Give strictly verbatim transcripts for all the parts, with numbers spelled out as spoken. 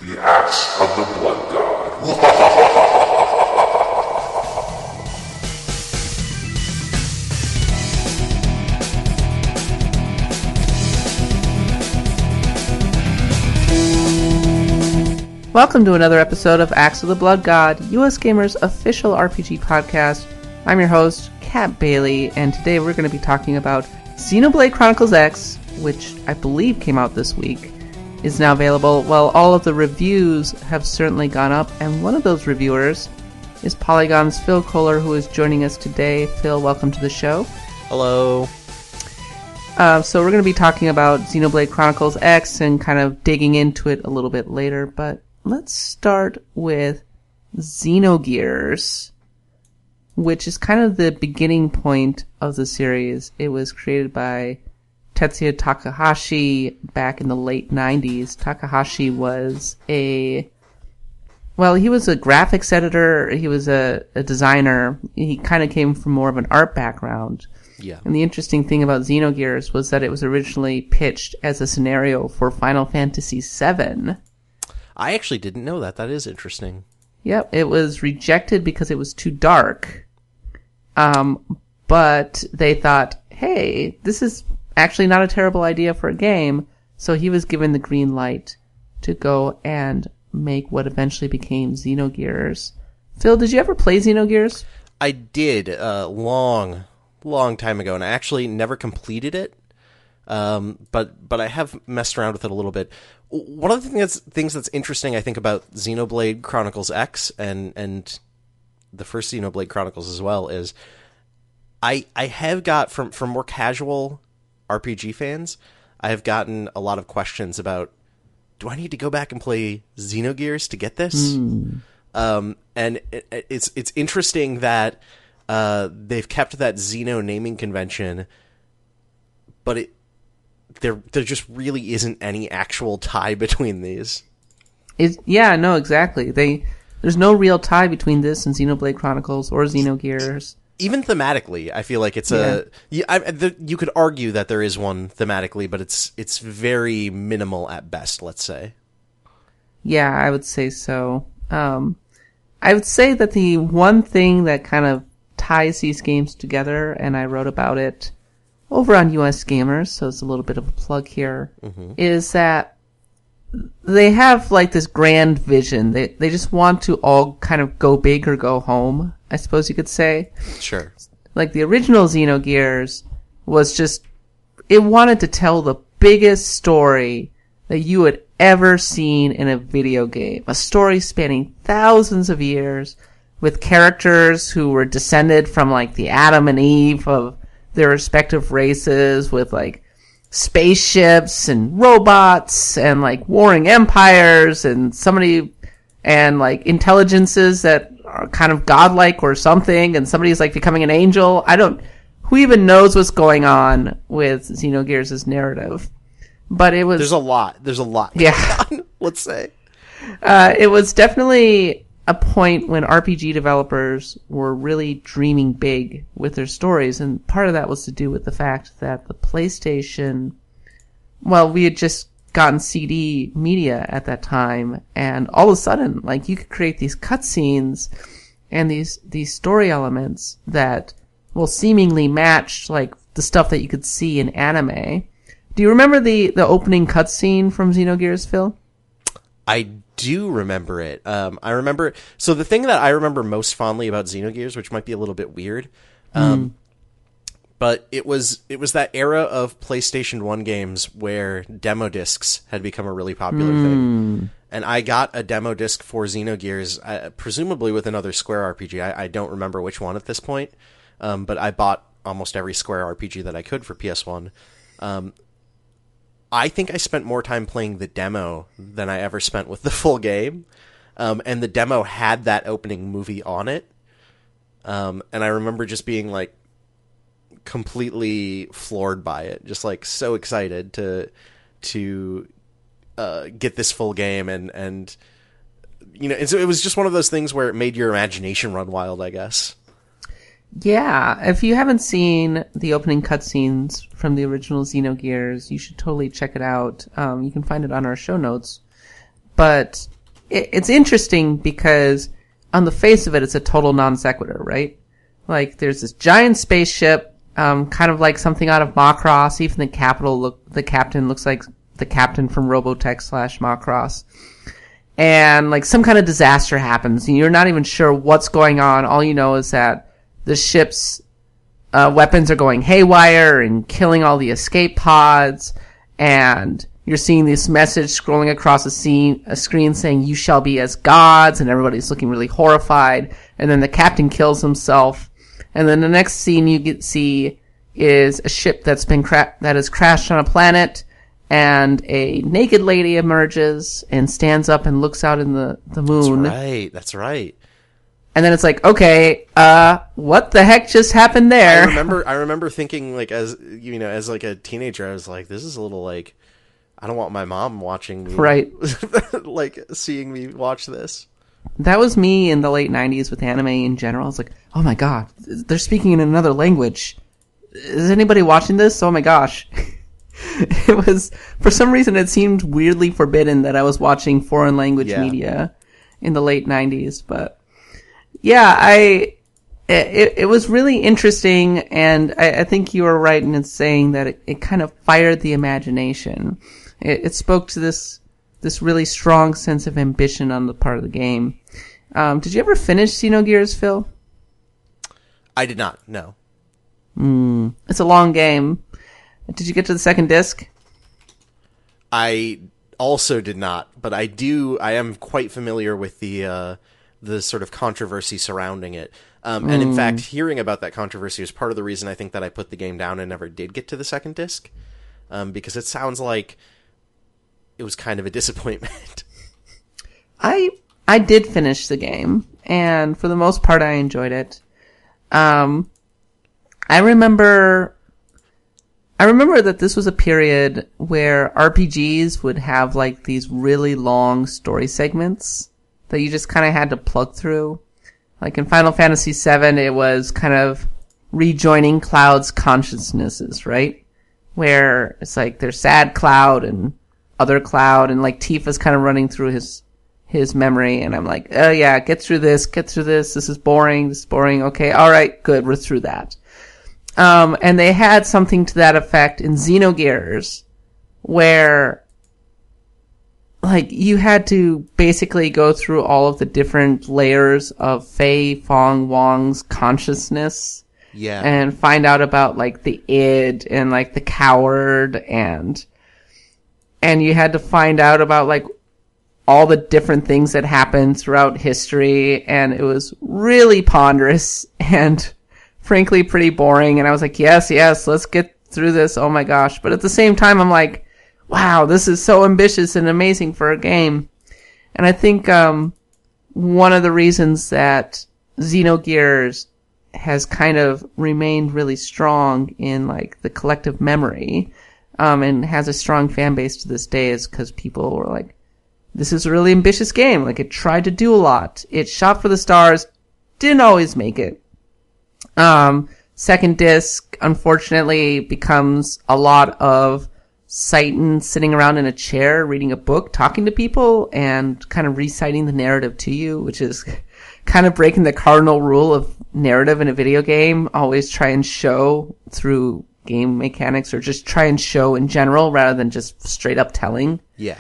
The Axe of the Blood God. Welcome to another episode of Axe of the Blood God, U S Gamer's official R P G podcast. I'm your host, Kat Bailey, and today we're going to be talking about Xenoblade Chronicles X, which I believe came out this week, is now available. Well, all of the reviews have certainly gone up, and one of those reviewers is Polygon's Phil Kohler, who is joining us today. Phil, welcome to the show. Hello. Uh, so we're going to be talking about Xenoblade Chronicles X and kind of digging into it a little bit later, but let's start with Xenogears, which is kind of the beginning point of the series. It was created by Tetsuya Takahashi back in the late nineties. Takahashi was a, well, he was a graphics editor, he was a, a designer. He kind of came from more of an art background. Yeah. And the interesting thing about Xenogears was that it was originally pitched as a scenario for Final Fantasy seven. I actually didn't know that. That is interesting. Yep, it was rejected because it was too dark. Um, but they thought, hey, this is actually not a terrible idea for a game. So he was given the green light to go and make what eventually became Xenogears. Phil, did you ever play Xenogears? I did a uh, long, long time ago, and I actually never completed it. Um, but but I have messed around with it a little bit. One of the things that's, things that's interesting, I think, about Xenoblade Chronicles X and and the first Xenoblade Chronicles as well is I I have got from from more casual R P G fans, I have gotten a lot of questions about, do I need to go back and play Xenogears to get this? Mm. Um, and it, it's it's interesting that uh, they've kept that Xeno naming convention, but it. There, there just really isn't any actual tie between these. It, yeah, no, exactly. They there's no real tie between this and Xenoblade Chronicles or Xenogears. Even thematically, I feel like it's a. Yeah, I, the, you could argue that there is one thematically, but it's it's very minimal at best. Let's say. Yeah, I would say so. Um, I would say that the one thing that kind of ties these games together, and I wrote about it over on U S Gamers, so it's a little bit of a plug here, mm-hmm. is that they have like this grand vision. They they just want to all kind of go big or go home, I suppose you could say. Sure. Like the original Xenogears was just, it wanted to tell the biggest story that you had ever seen in a video game. A story spanning thousands of years with characters who were descended from like the Adam and Eve of their respective races, with like spaceships and robots and like warring empires and somebody and like intelligences that are kind of godlike or something, and somebody's like becoming an angel. I don't, who even knows what's going on with Xenogears' narrative? But it was, there's a lot. There's a lot. Yeah. Going on, let's say. Uh, it was definitely a point when R P G developers were really dreaming big with their stories, and part of that was to do with the fact that the PlayStation, well, we had just gotten C D media at that time, and all of a sudden, like, you could create these cutscenes and these these story elements that, well, seemingly matched like the stuff that you could see in anime. Do you remember the the opening cutscene from Xenogears, Phil? I do remember it. Um, I remember. So the thing that I remember most fondly about Xenogears, which might be a little bit weird, um, mm. but it was it was that era of PlayStation one games where demo discs had become a really popular mm. thing, and I got a demo disc for Xenogears, uh, presumably with another Square R P G. I, I don't remember which one at this point, um, but I bought almost every Square R P G that I could for P S one. Um, I think I spent more time playing the demo than I ever spent with the full game. Um, and the demo had that opening movie on it. Um, and I remember just being like completely floored by it. Just like so excited to, to, uh, get this full game. And, and, you know, it's, it was just one of those things where it made your imagination run wild, I guess. Yeah, if you haven't seen the opening cutscenes from the original Xenogears, you should totally check it out. Um, you can find it on our show notes. but it, it's interesting because on the face of it, it's a total non sequitur, right? Like, there's this giant spaceship, um, kind of like something out of Macross. Even the capital look, the captain looks like the captain from Robotech slash Macross. And, like, some kind of disaster happens, and you're not even sure what's going on. All you know is that the ship's uh, weapons are going haywire and killing all the escape pods, and you're seeing this message scrolling across a, scene, a screen saying, "You shall be as gods," and everybody's looking really horrified. And then the captain kills himself. And then the next scene you get see is a ship that's been cra- that has crashed on a planet, and a naked lady emerges and stands up and looks out in the, the moon. That's right. That's right. And then it's like, okay, uh, what the heck just happened there? I remember, I remember thinking, like, as, you know, as, like, a teenager, I was like, this is a little, like, I don't want my mom watching me. Right. Like, seeing me watch this. That was me in the late nineties with anime in general. I was like, oh my god, they're speaking in another language. Is anybody watching this? Oh my gosh. It was, for some reason, it seemed weirdly forbidden that I was watching foreign language Yeah. media in the late nineties, but yeah, I, it, it was really interesting, and I, I think you were right in saying that it, it kind of fired the imagination. It, it spoke to this, this really strong sense of ambition on the part of the game. Um, did you ever finish Xenogears, Phil? I did not, no. Mm, it's a long game. Did you get to the second disc? I also did not, but I do, I am quite familiar with the, uh, the sort of controversy surrounding it. Um, and in fact, hearing about that controversy was part of the reason I think that I put the game down and never did get to the second disc. Um, because it sounds like it was kind of a disappointment. I I did finish the game, and for the most part, I enjoyed it. Um, I remember, I remember that this was a period where R P Gs would have like these really long story segments that you just kind of had to plug through. Like in Final Fantasy seven, it was kind of rejoining Cloud's consciousnesses, right? Where it's like there's sad Cloud and other Cloud, and like Tifa's kind of running through his his memory, and I'm like, oh yeah, get through this, get through this, this is boring, this is boring, okay, alright, good, we're through that. Um, and they had something to that effect in Xenogears, where, like, you had to basically go through all of the different layers of Fei Fong Wong's consciousness, Yeah. and find out about, like, the id, and, like, the coward, and, and you had to find out about, like, all the different things that happened throughout history, and it was really ponderous and frankly pretty boring. And I was like, yes, yes, let's get through this. Oh my gosh. But at the same time, I'm like, wow, this is so ambitious and amazing for a game. And I think, um, one of the reasons that Xenogears has kind of remained really strong in like the collective memory, um, and has a strong fan base to this day is because people were like, this is a really ambitious game. Like, it tried to do a lot. It shot for the stars. Didn't always make it. Um, second disc, unfortunately, becomes a lot of Citan sitting around in a chair, reading a book, talking to people, and kind of reciting the narrative to you, which is kind of breaking the cardinal rule of narrative in a video game. Always try and show through game mechanics, or just try and show in general rather than just straight up telling. Yeah.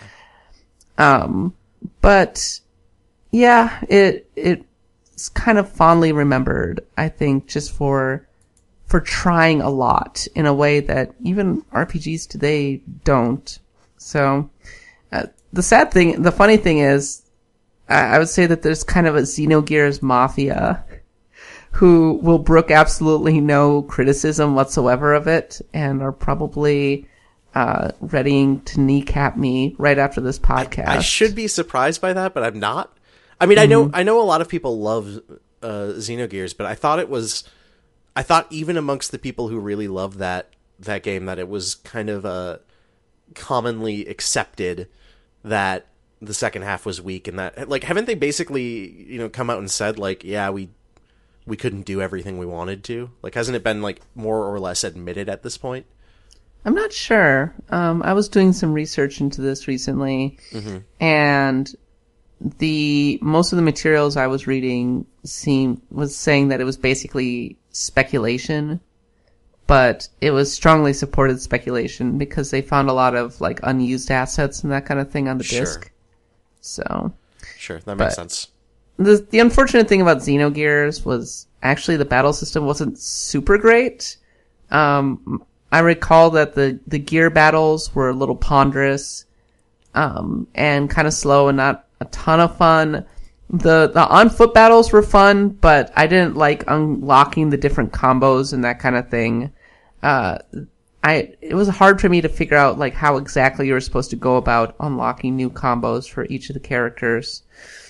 Um, but yeah, it, it's kind of fondly remembered, I think, just for, for trying a lot in a way that even R P Gs today don't. So, uh, the sad thing, the funny thing is, I, I would say that there's kind of a Xenogears mafia who will brook absolutely no criticism whatsoever of it, and are probably uh, readying to kneecap me right after this podcast. I should be surprised by that, but I'm not. I mean, mm-hmm. I know I know a lot of people love uh, Xenogears, but I thought it was, I thought even amongst the people who really love that that game, that it was kind of uh, commonly accepted that the second half was weak, and that, like, haven't they basically, you know, come out and said, like, yeah, we we couldn't do everything we wanted to? Like, hasn't it been, like, more or less admitted at this point? I'm not sure. Um, I was doing some research into this recently, mm-hmm. and the most of the materials I was reading seemed was saying that it was basically speculation, but it was strongly supported speculation because they found a lot of like unused assets and that kind of thing on the Sure. disc. So, Sure, that makes But- sense. the the unfortunate thing about Xenogears was actually the battle system wasn't super great. Um, I recall that the, the gear battles were a little ponderous, um, and kind of slow and not a ton of fun. The, the on-foot battles were fun, but I didn't like unlocking the different combos and that kind of thing. Uh, I, it was hard for me to figure out, like, how exactly you were supposed to go about unlocking new combos for each of the characters.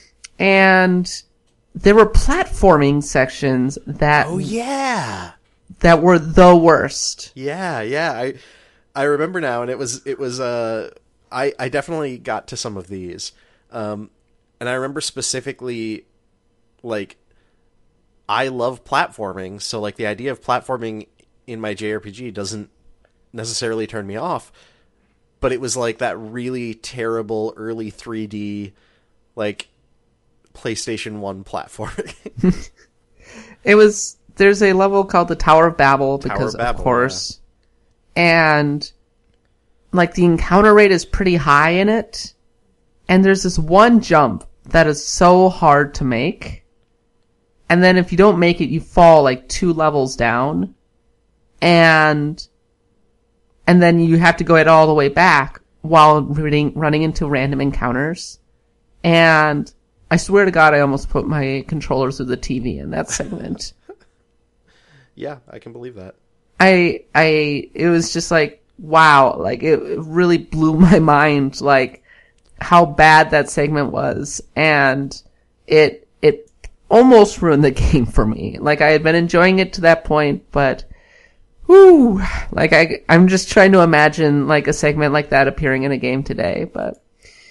And there were platforming sections that, Oh yeah. that were the worst. Yeah, yeah. I I remember now, and it was it was uh I I definitely got to some of these, um, and I remember specifically, like, I love platforming, so like the idea of platforming in my J R P G doesn't necessarily turn me off, but it was like that really terrible early three D, like PlayStation one platforming. It was, there's a level called the Tower of Babel Tower because of Babel, of course, and like the encounter rate is pretty high in it. And there's this one jump that is so hard to make. And then if you don't make it, you fall like two levels down. And, and then you have to go it all the way back while running, running into random encounters. And I swear to God, I almost put my controller through the T V in that segment. Yeah, I can believe that. I, I, it was just like, wow, like it, it really blew my mind, like how bad that segment was. And it, it almost ruined the game for me. Like I had been enjoying it to that point, but whoo, like I, I'm just trying to imagine like a segment like that appearing in a game today, but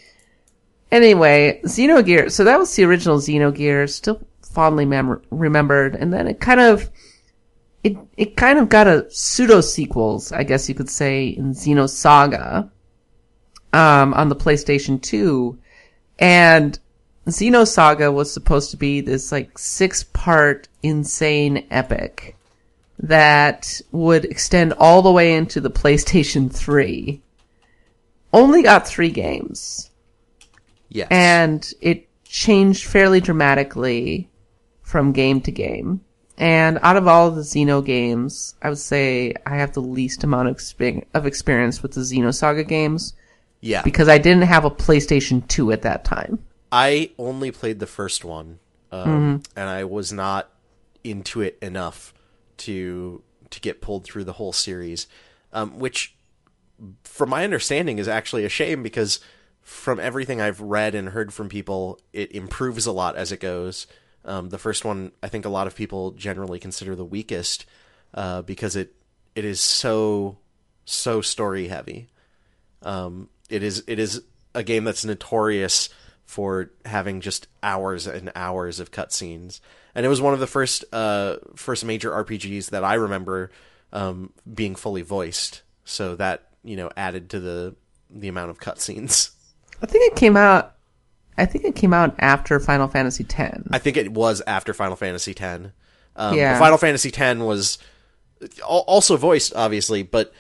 anyway, Xenogears. So that was the original Xenogears, still fondly mem- remembered. And then it kind of, It it kind of got a pseudo sequels, I guess you could say, in Xenosaga, um, on the PlayStation two, and Xenosaga was supposed to be this like six part insane epic that would extend all the way into the PlayStation three. Only got three games, Yes. and it changed fairly dramatically from game to game. And out of all of the Xeno games, I would say I have the least amount of, expe- of experience with the Xenosaga games yeah. because I didn't have a PlayStation two at that time. I only played the first one, um, Mm-hmm. and I was not into it enough to to get pulled through the whole series, um, which, from my understanding, is actually a shame because from everything I've read and heard from people, it improves a lot as it goes. Um, the first one, I think a lot of people generally consider the weakest uh, because it it is so so story heavy. Um, it is it is a game that's notorious for having just hours and hours of cutscenes, and it was one of the first uh, first major R P Gs that I remember um, being fully voiced. So that, you know, added to the the amount of cutscenes. I think it came out. I think it came out after Final Fantasy X. I think it was after Final Fantasy X. Um, Yeah. but Final Fantasy X was al- also voiced, obviously, but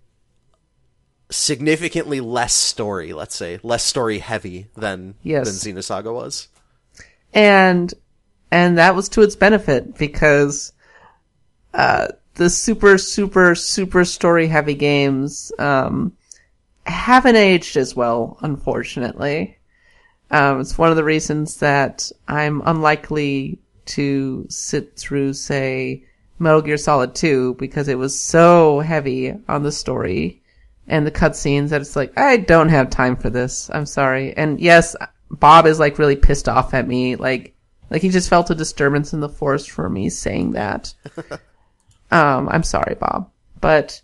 significantly less story, let's say. Less story heavy than, Yes. than Xenosaga was. And and that was to its benefit because uh, the super super super story heavy games um, haven't aged as well, unfortunately. Um, it's one of the reasons that I'm unlikely to sit through, say, Metal Gear Solid two, because it was so heavy on the story and the cutscenes that it's like, I don't have time for this. I'm sorry. And yes, Bob is like really pissed off at me. Like, like he just felt a disturbance in the force for me saying that. um, I'm sorry, Bob. But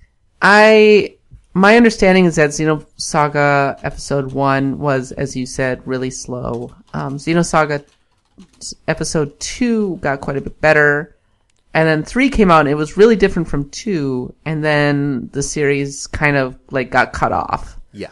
I, my understanding is that Xenosaga Episode one was, as you said, really slow. Um, Xenosaga Episode two got quite a bit better. And then three came out and it was really different from two, and then the series kind of like got cut off. Yeah.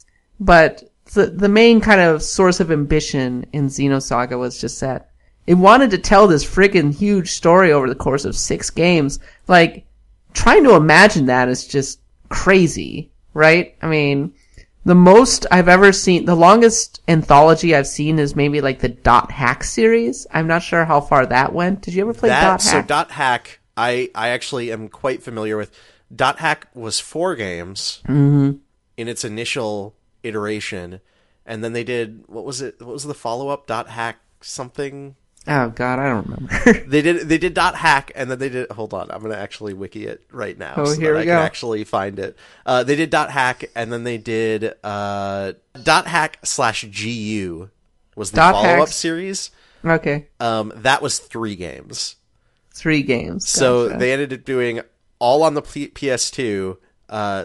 But the the main kind of source of ambition in Xenosaga was just that it wanted to tell this friggin' huge story over the course of six games. Like, trying to imagine that is just crazy, right? I mean, the most I've ever seen, the longest anthology I've seen is maybe like the Dot Hack series. I'm not sure how far that went. Did you ever play that, Dot Hack? So Dot Hack, I, I actually am quite familiar with. Dot Hack was four games Mm-hmm. in its initial iteration, and then they did, what was it? What was the follow-up? Dot Hack something? Oh god, I don't remember. They did they did Dot Hack, and then they did. Hold on, I'm gonna actually wiki it right now. Oh, so here that we I go. can actually find it. Uh, they did Dot Hack, and then they did uh, Dot Hack slash G U was the Dot follow up Hacks. series. Okay. Um, that was three games. Three games. So Gotcha. they ended up doing all on the P- P S two, uh,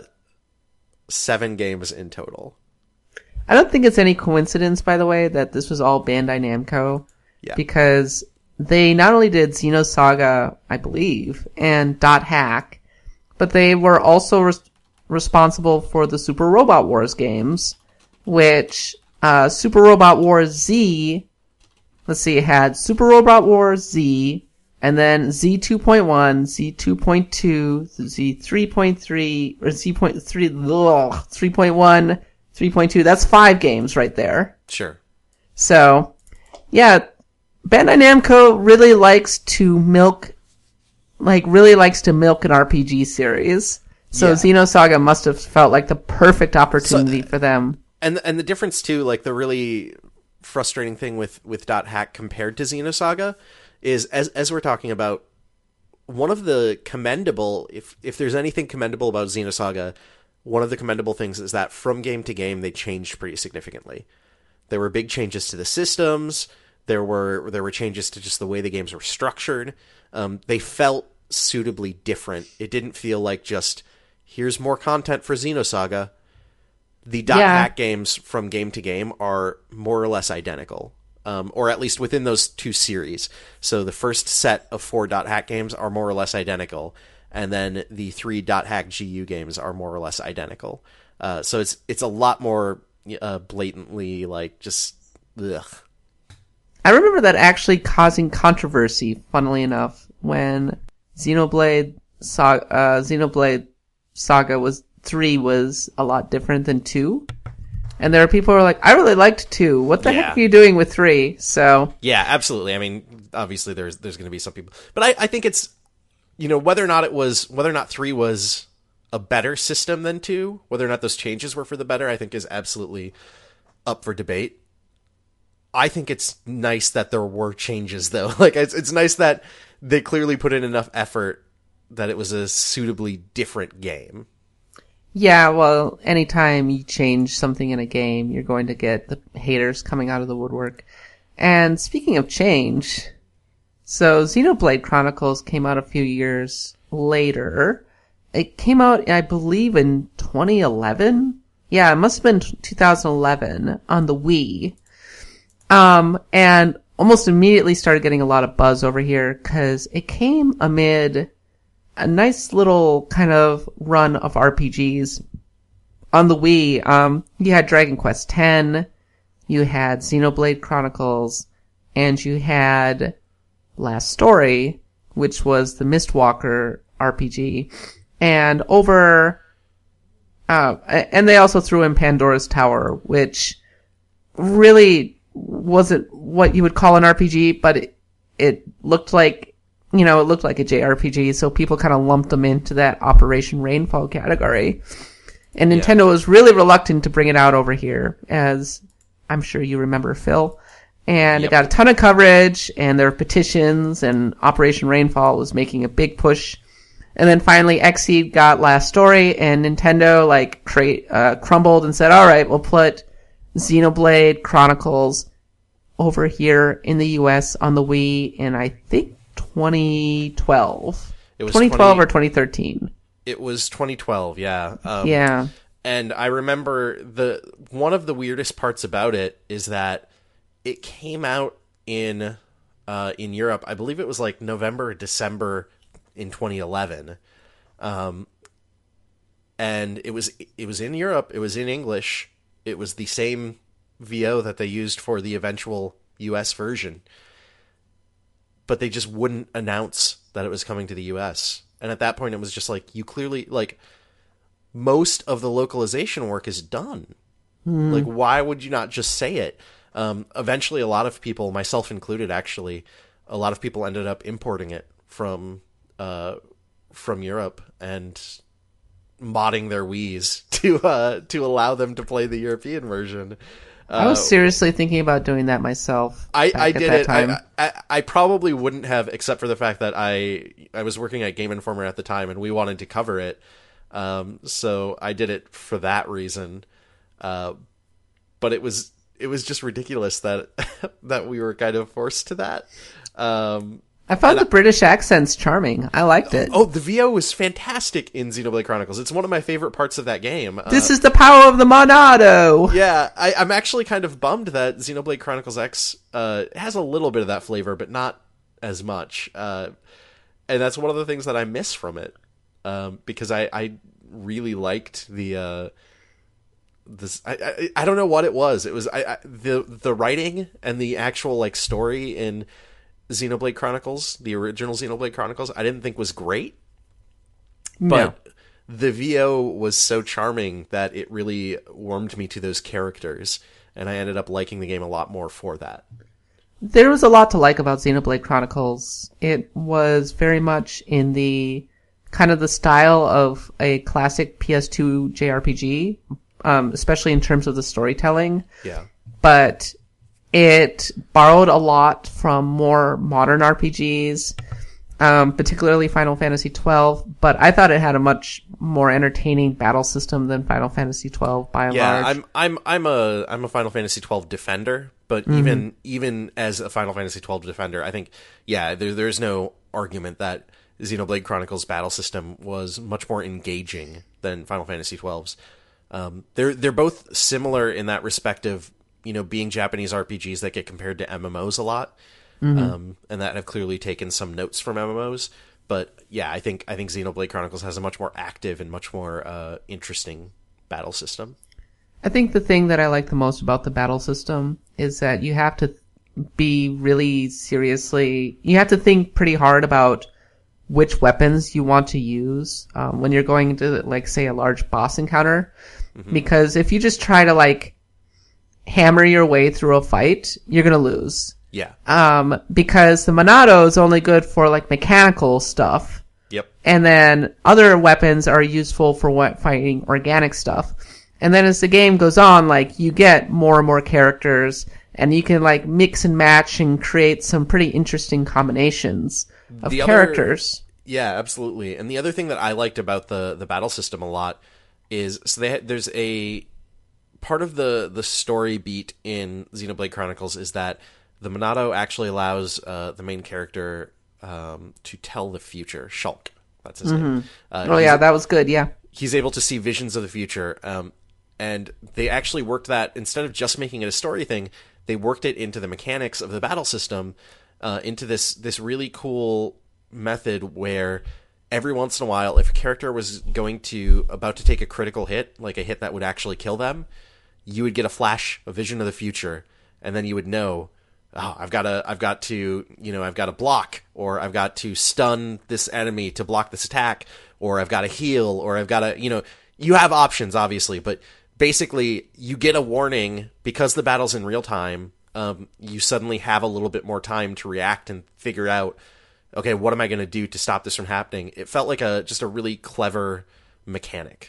seven games in total. I don't think it's any coincidence, by the way, that this was all Bandai Namco. Yeah. Because they not only did Xenosaga, I believe, and Dot Hack, but they were also res- responsible for the Super Robot Wars games, which, uh, Super Robot Wars Z, let's see, it had Super Robot Wars Z, and then Z two point one, Z two point two, Z three point three, or Z point three, ugh, three point one, three point two. That's five games right there. Sure. So, yeah, Bandai Namco really likes to milk, like, really likes to milk an R P G series. So Yeah. Xenosaga must have felt like the perfect opportunity So- for them. And and the difference too, like the really frustrating thing with with Dot Hack compared to Xenosaga is, as as we're talking about, one of the commendable, if if there's anything commendable about Xenosaga, one of the commendable things is that from game to game they changed pretty significantly. There were big changes to the systems. There were there were changes to just the way the games were structured. Um, they felt suitably different. It didn't feel like just, here's more content for Xenosaga. The Dot Yeah. Hack games from game to game are more or less identical, um, or at least within those two series. So the first set of four Dot Hack games are more or less identical, and then the three Dot Hack G U games are more or less identical. Uh, so it's it's a lot more uh, blatantly like just ugh. I remember that actually causing controversy, funnily enough, when Xenoblade Saga, uh, Xenoblade Saga was, three was a lot different than two. And there are people who are like, I really liked two. What the Yeah. heck are you doing with three? So, Yeah, absolutely. I mean, obviously there's there's going to be some people, but I, I think it's, you know, whether or not it was whether or not three was a better system than two, whether or not those changes were for the better, I think is absolutely up for debate. I think it's nice that there were changes, though. Like it's it's nice that they clearly put in enough effort that it was a suitably different game. yeah, well, anytime you change something in a game, you're going to get the haters coming out of the woodwork. And speaking of change, so Xenoblade Chronicles came out a few years later. It came out, I believe, in twenty eleven. Yeah, it must have been two thousand eleven on the Wii. Um, and almost immediately started getting a lot of buzz over here because it came amid a nice little kind of run of R P Gs on the Wii. Um, you had Dragon Quest X, you had Xenoblade Chronicles, and you had Last Story, which was the Mistwalker R P G. And over, uh, and they also threw in Pandora's Tower, which really wasn't what you would call an R P G, but it, it looked like, you know, it looked like a J R P G, so people kind of lumped them into that Operation Rainfall category. And Nintendo Yeah. was really reluctant to bring it out over here, as I'm sure you remember, Phil. And Yep. it got a ton of coverage, and there were petitions, and Operation Rainfall was making a big push. And then finally Xseed got Last Story, and Nintendo, like, cra- uh, crumbled and said, alright, we'll put Xenoblade Chronicles over here in the U S on the Wii in, I think, twenty twelve. It was twenty twelve twenty or twenty thirteen. It was twenty twelve, yeah. Um, Yeah. And I remember the one of the weirdest parts about it is that it came out in uh, in Europe. I believe it was like November or December in twenty eleven. Um, and it was it was in Europe. It was in English. It was the same V O that they used for the eventual U S version. But they just wouldn't announce that it was coming to the U S. And at that point, it was just like, you clearly, like, most of the localization work is done. Mm. Like, why would you not just say it? Um, eventually, a lot of people, myself included, actually, a lot of people ended up importing it from uh, from Europe and modding their Wiis to uh, to allow them to play the European version. Uh, I was seriously thinking about doing that myself. I, I did it. Time. I, I I probably wouldn't have, except for the fact that I I was working at Game Informer at the time, and we wanted to cover it. Um, so I did it for that reason. Uh, but it was it was just ridiculous that that we were kind of forced to that. Um, I found the I, British accents charming. I liked it. Oh, the V O was fantastic in Xenoblade Chronicles. It's one of my favorite parts of that game. This uh, is the power of the Monado! Yeah, I, I'm actually kind of bummed that Xenoblade Chronicles X uh, has a little bit of that flavor, but not as much. Uh, and that's one of the things that I miss from it. Um, because I, I really liked the... Uh, this I, I I don't know what it was. It was I, I the the writing and the actual like story in Xenoblade Chronicles, the original Xenoblade Chronicles, I didn't think was great. But no. The V O was so charming that it really warmed me to those characters, and I ended up liking the game a lot more for that. There was a lot to like about Xenoblade Chronicles. It was very much in the kind of the style of a classic P S two J R P G, um, especially in terms of the storytelling. Yeah. But it borrowed a lot from more modern R P Gs, um, particularly Final Fantasy twelve, but I thought it had a much more entertaining battle system than Final Fantasy twelve by and yeah, large. I'm I'm I'm a I'm a Final Fantasy twelve defender, but mm-hmm. even even as a Final Fantasy twelve defender, I think yeah, there there's no argument that Xenoblade Chronicles battle system was much more engaging than Final Fantasy twelve's. Um, they're they're both similar in that respective, you know, being Japanese R P Gs that get compared to M M Os a lot, mm-hmm. um, and that have clearly taken some notes from M M Os. But yeah, I think I think Xenoblade Chronicles has a much more active and much more uh, interesting battle system. I think the thing that I like the most about the battle system is that you have to be really seriously, you have to think pretty hard about which weapons you want to use um, when you're going into, like, say, a large boss encounter. Mm-hmm. Because if you just try to, like, hammer your way through a fight, you're gonna lose. Yeah. Um, because the Monado is only good for, like, mechanical stuff. Yep. And then other weapons are useful for what, fighting organic stuff. And then as the game goes on, like, you get more and more characters, and you can, like, mix and match and create some pretty interesting combinations of the characters. Other, yeah, absolutely. And the other thing that I liked about the, the battle system a lot is, so they had, there's a part of the, the story beat in Xenoblade Chronicles is that the Monado actually allows uh, the main character um, to tell the future. Shulk, that's his mm-hmm. name. Uh, oh yeah, that was good, yeah. He's able to see visions of the future, um, and they actually worked that, instead of just making it a story thing, they worked it into the mechanics of the battle system, uh, into this this really cool method where every once in a while, if a character was going to about to take a critical hit, like a hit that would actually kill them, you would get a flash, a vision of the future, and then you would know, oh, I've got to, I've got to, you know, I've got to block, or I've got to stun this enemy to block this attack, or I've got to heal, or I've got to, you know, you have options, obviously, but basically you get a warning because the battle's in real time. Um, you suddenly have a little bit more time to react and figure out, okay, what am I going to do to stop this from happening? It felt like a just a really clever mechanic.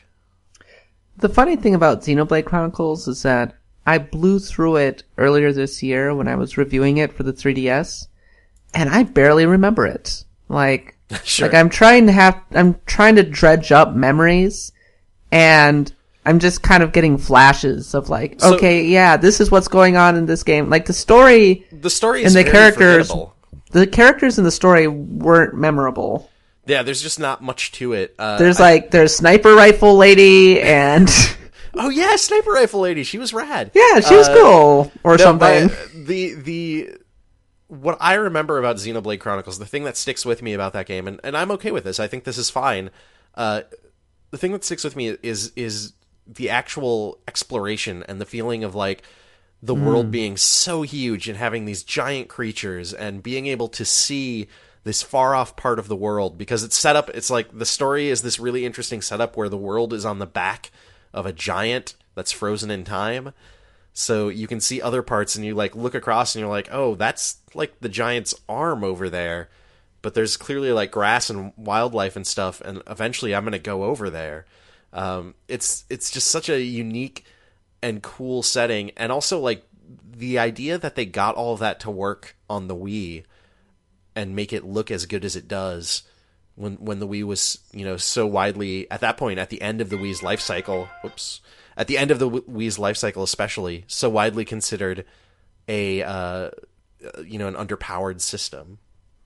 The funny thing about Xenoblade Chronicles is that I blew through it earlier this year when I was reviewing it for the three D S, and I barely remember it. Like, sure. like I'm trying to have, I'm trying to dredge up memories, and I'm just kind of getting flashes of like, so, okay, yeah, this is what's going on in this game. Like the story, the story is and the very characters, forgettable. The characters in the story weren't memorable. Yeah, there's just not much to it. Uh, there's I, like, there's Sniper Rifle Lady and... oh yeah, Sniper Rifle Lady. She was rad. Yeah, she was uh, cool. Or no, something. My, the, the, what I remember about Xenoblade Chronicles, the thing that sticks with me about that game, and, and I'm okay with this, I think this is fine. Uh, the thing that sticks with me is is the actual exploration and the feeling of like the mm. world being so huge and having these giant creatures and being able to see this far off part of the world, because it's set up, it's like the story is this really interesting setup where the world is on the back of a giant that's frozen in time. So you can see other parts and you like look across and you're like, oh, that's like the giant's arm over there. But there's clearly like grass and wildlife and stuff. And eventually I'm going to go over there. Um, it's, it's just such a unique and cool setting. And also like the idea that they got all of that to work on the Wii and make it look as good as it does when, when the Wii was, you know, so widely at that point, at the end of the Wii's life cycle, whoops, at the end of the Wii's life cycle, especially, so widely considered a, uh, you know, an underpowered system.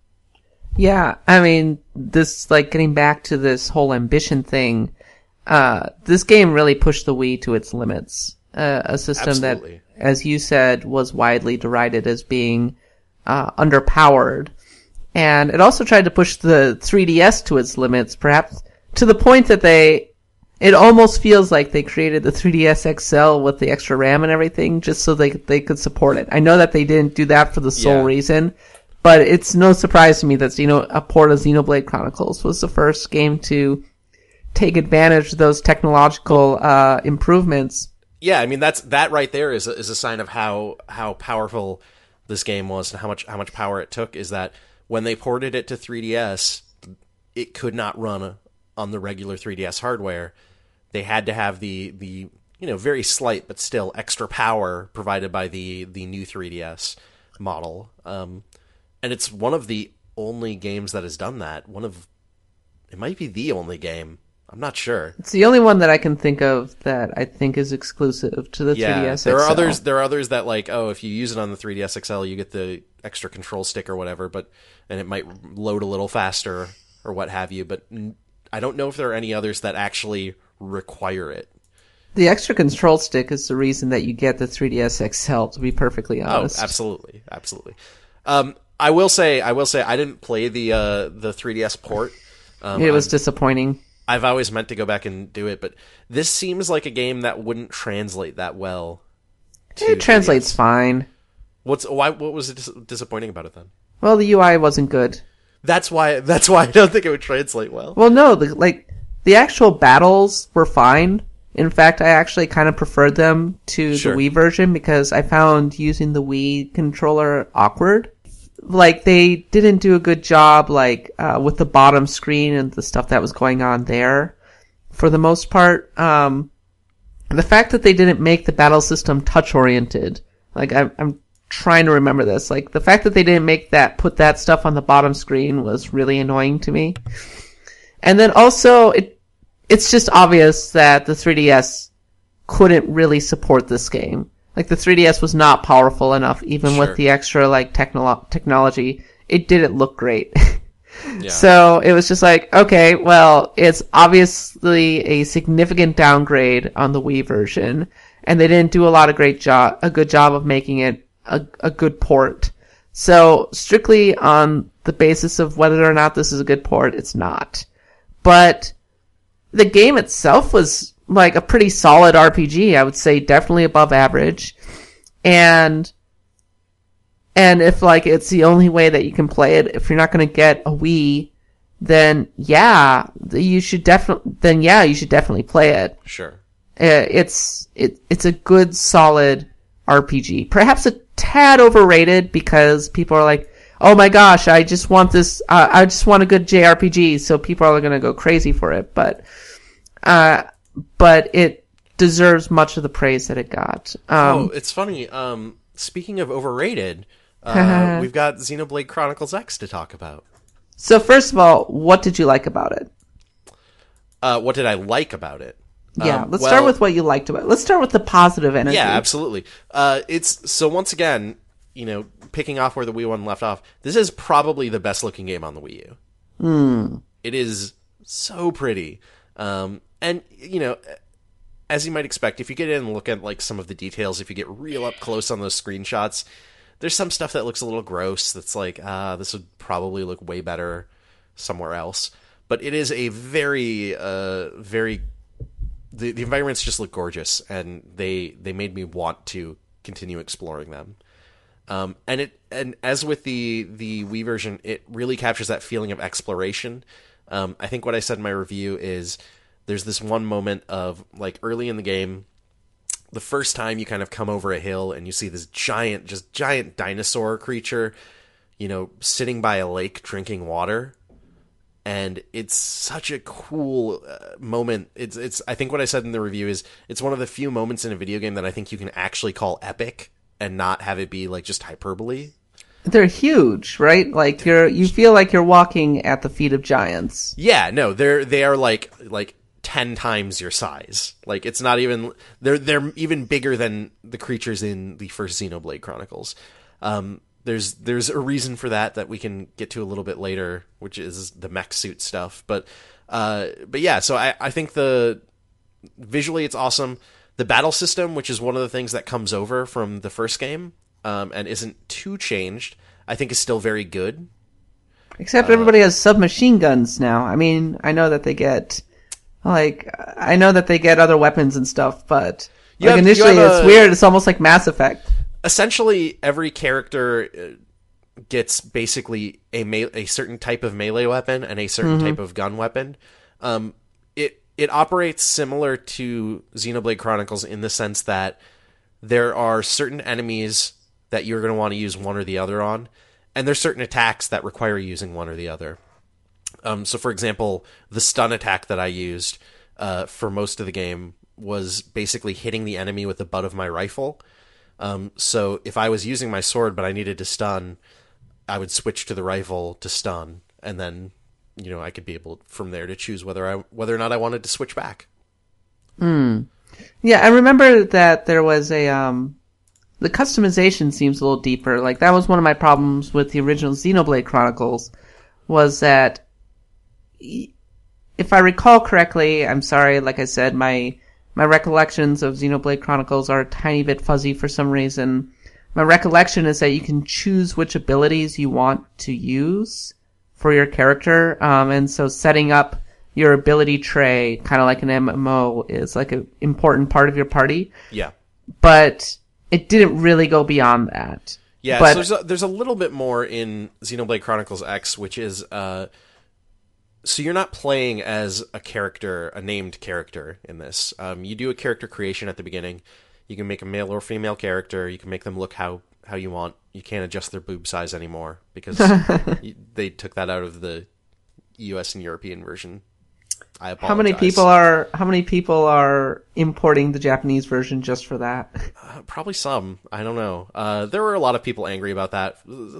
Yeah, I mean, this, like, getting back to this whole ambition thing, uh, this game really pushed the Wii to its limits. Uh, a system Absolutely. that, as you said, was widely derided as being, uh, underpowered. And it also tried to push the three D S to its limits, perhaps to the point that they, it almost feels like they created the three D S X L with the extra RAM and everything just so they they could support it. I know that they didn't do that for the sole yeah. reason, but it's no surprise to me that Xeno, a port of Xenoblade Chronicles was the first game to take advantage of those technological uh improvements. Yeah, I mean that's that right there is a, is a sign of how how powerful this game was and how much how much power it took. Is that when they ported it to three D S, it could not run on the regular three D S hardware. They had to have the, the you know, very slight but still extra power provided by the, the new three D S model. Um, and it's one of the only games that has done that. One of, it might be the only game. I'm not sure. It's the only one that I can think of that I think is exclusive to the yeah, three D S there X L. are others. There are others that like, oh, if you use it on the three D S X L, you get the extra control stick or whatever, but and it might load a little faster or what have you. But I don't know if there are any others that actually require it. The extra control stick is the reason that you get the three D S X L. To be perfectly honest. Oh, absolutely, absolutely. Um, I will say, I will say, I didn't play the uh, the three D S port. Um, it was I've, disappointing. I've always meant to go back and do it, but this seems like a game that wouldn't translate that well. It translates fine. What's why? What was dis- disappointing about it then? Well, the U I wasn't good. That's why. That's why I don't think it would translate well. Well, no, the, like the actual battles were fine. In fact, I actually kind of preferred them to Sure. the Wii version because I found using the Wii controller awkward. Like, they didn't do a good job, like, uh, with the bottom screen and the stuff that was going on there. For the most part, um, the fact that they didn't make the battle system touch-oriented, like, I'm, I'm trying to remember this, like, the fact that they didn't make that, put that stuff on the bottom screen was really annoying to me. And then also, it, it's just obvious that the three D S couldn't really support this game. Like, the three D S was not powerful enough, even Sure. with the extra, like, technolo- technology. It didn't look great. Yeah. So, it was just like, okay, well, it's obviously a significant downgrade on the Wii version, and they didn't do a lot of great job, a good job of making it a, a good port. So, strictly on the basis of whether or not this is a good port, it's not. But the game itself was like a pretty solid R P G. I would say definitely above average. And, and if like it's the only way that you can play it, if you're not going to get a Wii, then yeah, you should definitely, then yeah, you should definitely play it. Sure. Uh, it's, it, it's a good, solid R P G. Perhaps a tad overrated because people are like, oh my gosh, I just want this, uh, I just want a good J R P G, so people are going to go crazy for it. But, uh, but it deserves much of the praise that it got. Um, oh, it's funny. Um, speaking of overrated, uh, we've got Xenoblade Chronicles X to talk about. So first of all, what did you like about it? Uh, what did I like about it? Yeah, Um, let's well, start with what you liked about it. Let's start with the positive energy. Yeah, absolutely. Uh, it's so once again, you know, picking off where the Wii one left off. This is probably the best looking game on the Wii U. Mm. It is so pretty. Um, and, you know, as you might expect, if you get in and look at, like, some of the details, if you get real up close on those screenshots, there's some stuff that looks a little gross. That's like, ah, uh, this would probably look way better somewhere else. But it is a very, uh, very the the environments just look gorgeous, and they they made me want to continue exploring them. Um, and it and as with the the Wii version, it really captures that feeling of exploration. Um, I think what I said in my review is there's this one moment of like early in the game, the first time you kind of come over a hill and you see this giant, just giant dinosaur creature, you know, sitting by a lake drinking water. And it's such a cool uh, moment. It's it's. I think what I said in the review is it's one of the few moments in a video game that I think you can actually call epic and not have it be like just hyperbole. They're huge, right? Like you're you feel like you're walking at the feet of giants. Yeah, no, they're they are like like ten times your size. Like it's not even they're they're even bigger than the creatures in the first Xenoblade Chronicles. Um, There's there's a reason for that that we can get to a little bit later, which is the mech suit stuff. But uh, but yeah, so I, I think the visually it's awesome. The battle system, which is one of the things that comes over from the first game um, and isn't too changed, I think is still very good. Except uh, everybody has submachine guns now. I mean, I know that they get like I know that they get other weapons and stuff, but like have, initially it's a... weird. It's almost like Mass Effect. Essentially, every character gets basically a me- a certain type of melee weapon and a certain mm-hmm. type of gun weapon. Um, it it operates similar to Xenoblade Chronicles in the sense that there are certain enemies that you're going to want to use one or the other on, and there's certain attacks that require using one or the other. Um, so, for example, the stun attack that I used uh, for most of the game was basically hitting the enemy with the butt of my rifle. Um, so if I was using my sword, but I needed to stun, I would switch to the rifle to stun, and then, you know, I could be able from there to choose whether I whether or not I wanted to switch back. Hmm. Yeah, I remember that there was a um, the customization seems a little deeper. Like that was one of my problems with the original Xenoblade Chronicles, was that if I recall correctly, I'm sorry, like I said, my My recollections of Xenoblade Chronicles are a tiny bit fuzzy for some reason. My recollection is that you can choose which abilities you want to use for your character. Um, and so setting up your ability tray, kind of like an M M O, is like an important part of your party. Yeah. But it didn't really go beyond that. Yeah, but, so there's a, there's a little bit more in Xenoblade Chronicles X, which is... Uh, So you're not playing as a character, a named character in this. Um, you do a character creation at the beginning. You can make a male or female character. You can make them look how, how you want. You can't adjust their boob size anymore because they took that out of the U S and European version. I apologize. How many people are how many people are importing the Japanese version just for that? Uh, probably some. I don't know. Uh, there were a lot of people angry about that.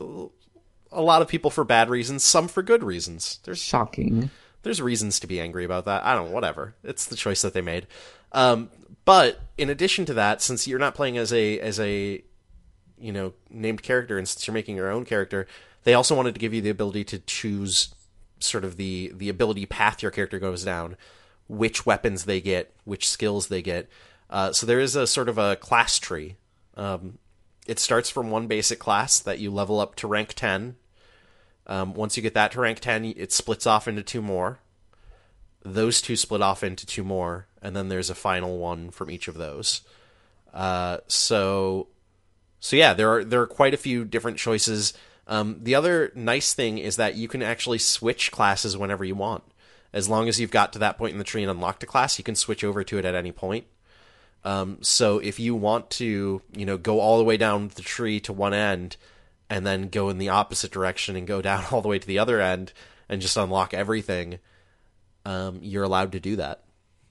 A lot of people for bad reasons, some for good reasons. There's shocking. There's reasons to be angry about that. I don't know, whatever. It's the choice that they made. Um, but in addition to that, since you're not playing as a as a you know named character, and since you're making your own character, they also wanted to give you the ability to choose sort of the the ability path your character goes down, which weapons they get, which skills they get. Uh, so there is a sort of a class tree. Um, it starts from one basic class that you level up to rank ten. Um, once you get that to rank ten, it splits off into two more. Those two split off into two more, and then there's a final one from each of those. Uh, so, so yeah, there are there are quite a few different choices. Um, the other nice thing is that you can actually switch classes whenever you want. As long as you've got to that point in the tree and unlocked a class, you can switch over to it at any point. Um, so if you want to, you know, go all the way down the tree to one end, and then go in the opposite direction and go down all the way to the other end and just unlock everything, um, you're allowed to do that.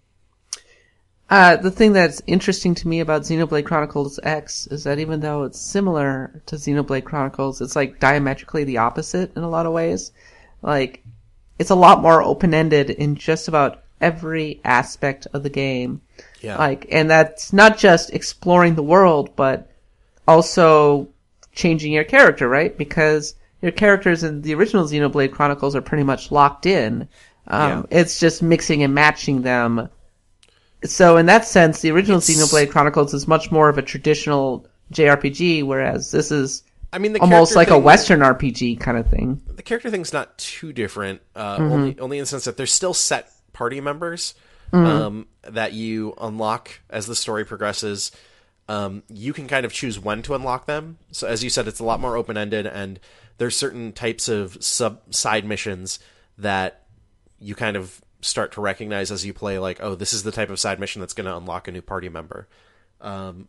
Uh, the thing that's interesting to me about Xenoblade Chronicles X is that even though it's similar to Xenoblade Chronicles, it's like diametrically the opposite in a lot of ways. Like, it's a lot more open-ended in just about every aspect of the game. Yeah. Like, and that's not just exploring the world, but also changing your character, right? Because your characters in the original Xenoblade Chronicles are pretty much locked in. Um, yeah. It's just mixing and matching them. So in that sense, the original it's... Xenoblade Chronicles is much more of a traditional J R P G, whereas this is I mean, the almost character like a thing- Western R P G kind of thing. The character thing's not too different, uh, Mm-hmm. only only in the sense that there's still set party members um, that you unlock as the story progresses. Um, you can kind of choose when to unlock them. So as you said, it's a lot more open-ended, and there's certain types of sub side missions that you kind of start to recognize as you play, like, oh, this is the type of side mission that's going to unlock a new party member. Um,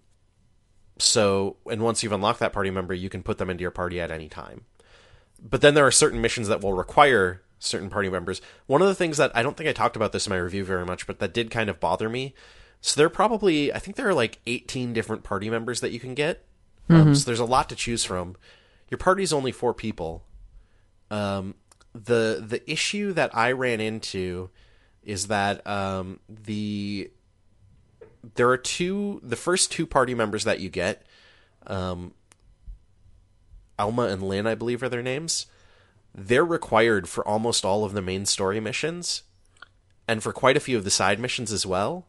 so, and once you've unlocked that party member, you can put them into your party at any time. But then there are certain missions that will require certain party members. One of the things that, I don't think I talked about this in my review very much, but that did kind of bother me. So there are probably, I think there are like eighteen different party members that you can get. Mm-hmm. Um, so there's a lot to choose from. Your party's only four people. Um, the the issue that I ran into is that um, the there are two, the first two party members that you get, um, Alma and Lynn, I believe are their names. They're required for almost all of the main story missions, and for quite a few of the side missions as well.